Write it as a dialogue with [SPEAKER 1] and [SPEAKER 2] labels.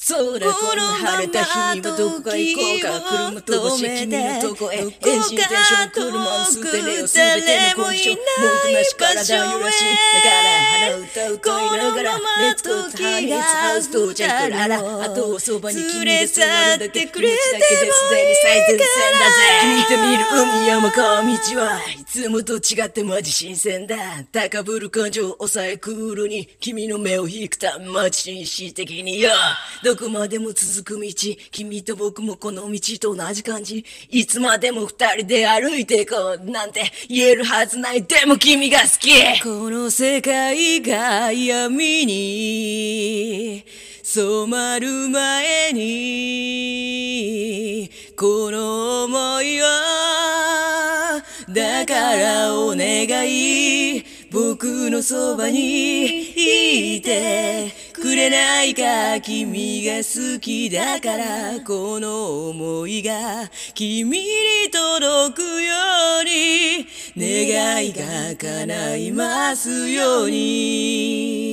[SPEAKER 1] そらこんな晴れた日にはどこか行こうか。車飛ばし君のとこへ。エンジンテンション車のステレオ全てのコンディション。文句なし体揺らしながら鼻歌を歌いながらレッツゴーハニーズハウス到着ララ。あとはそばに君で座るだけ。気持ちだけですでに最前線だぜ。君と見る海山川道はいつもと違ってマジ新鮮だ。高ぶる感情を抑えクールに君の目を引くたマジ紳士的によ。どこまでも続く道、君と僕もこの道と同じ感じ。いつまでも二人で歩いていこうなんて言えるはずない。でも君が好き。この世界が闇に染まる前にこの想いはだからお願い、僕のそばにいてくれないか。君が好きだからこの想いが君に届くように願いが叶いますように。